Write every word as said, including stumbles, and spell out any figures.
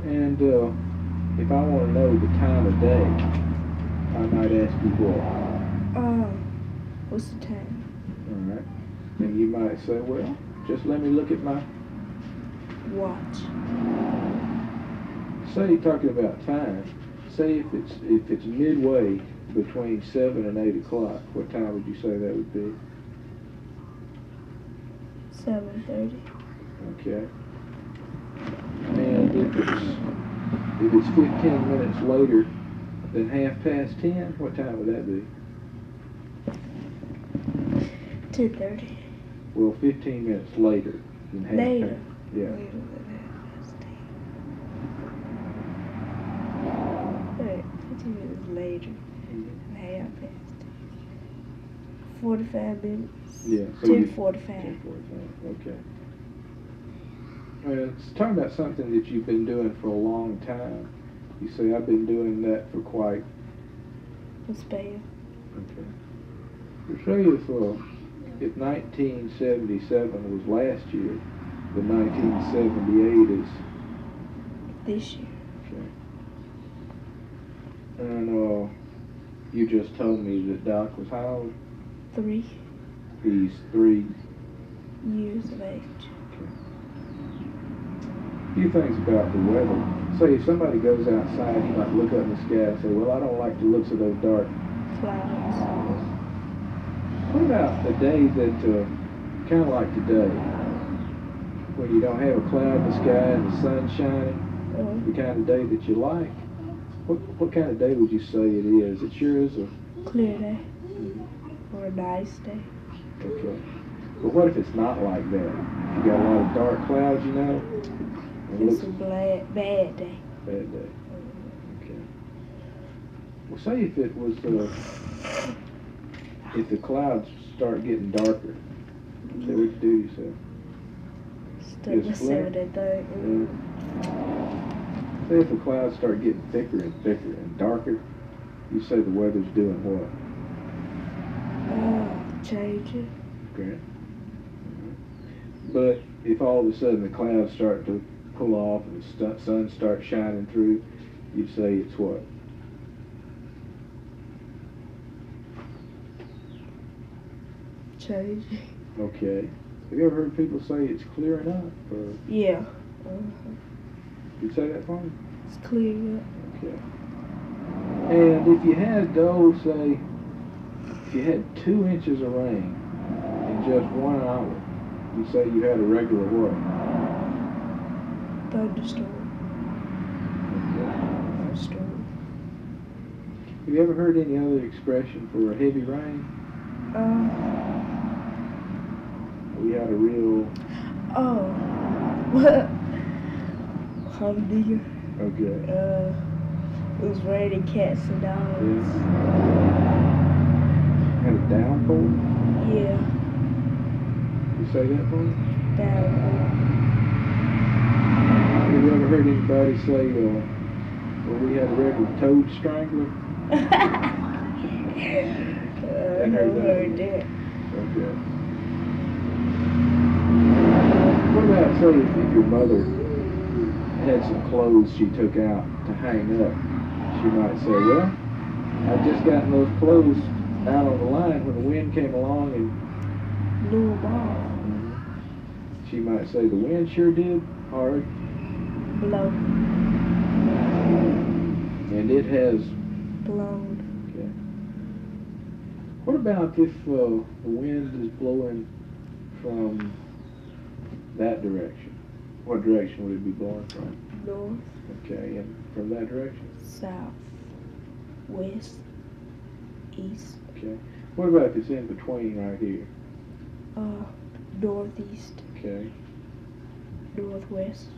And uh, if I want to know the time of day, I might ask you what? Uh, what's the time? All right. And you might say, well, just let me look at my... Watch. Say, talking about time, say if it's if it's midway between seven and eight o'clock, what time would you say that would be? Seven thirty. Okay. And if it's if it's fifteen minutes later than half past ten, what time would that be? Ten thirty. Well, fifteen minutes later than half Later. past. Yeah. Later than half past ten. Wait, fifteen minutes later Mm-hmm. than half past ten. Forty-five minutes. Yeah. So Ten you- forty-five. ten forty-five. Okay. Well, it's talking about something that you've been doing for a long time. You say, I've been doing that for quite... What's bad? Okay. So say if, uh, if nineteen seventy-seven was last year, then nineteen seventy-eight is... This year. Okay. And, uh, you just told me that Doc was how old? Three He's three. years of age. A few things about the weather. Say if somebody goes outside, you might look up in the sky and say, well, I don't like the looks of those dark. Clouds. What about the day that, uh, kind of like today, when you don't have a cloud in the sky and the sun's shining, Uh, the kind of day that you like? What what kind of day would you say it is? It sure is a... clear day. Or a nice day. Okay. But what if it's not like that? You got a lot of dark clouds, you know? And it It's looks a bad, bad day. bad day. Okay. Well, say if it was, uh, if the clouds start getting darker, say what you do, you say? Stuck It's with flare. seven and thirty. Yeah. Say if the clouds start getting thicker and thicker and darker, you say the weather's doing what? Uh, changing. Okay. But if all of a sudden the clouds start to pull off and the stu- sun starts shining through, you'd say it's what? Changing. Okay. Have you ever heard people say it's clearing up? Or Yeah. Uh-huh. you say that for me? It's clearing up. Okay. And if you had though, say, if you had two inches of rain in just one hour, you say you had a regular what? Thunderstorm. Thunderstorm. Have you ever heard any other expression for a heavy rain? Uh, We had a real... oh. What? Humdinger. Okay. Uh, it was raining cats and dogs. Had a downpour? Yeah. You say that for me? Downpour. Have you ever heard anybody say, uh, well, we had a regular toad strangler? uh, I never heard that. Okay. What about, say, if, if your mother had some clothes she took out to hang up, she might say, well, I just gotten those clothes out on the line when the wind came along and Blew them off. she might say the wind sure did hard Blow. and it has... Blown. Okay. What about if uh, the wind is blowing from that direction? What direction would it be blowing from? North. Okay, and from that direction? South. West. East. Okay. What about if it's in between right here? Uh, northeast. Okay. Northwest.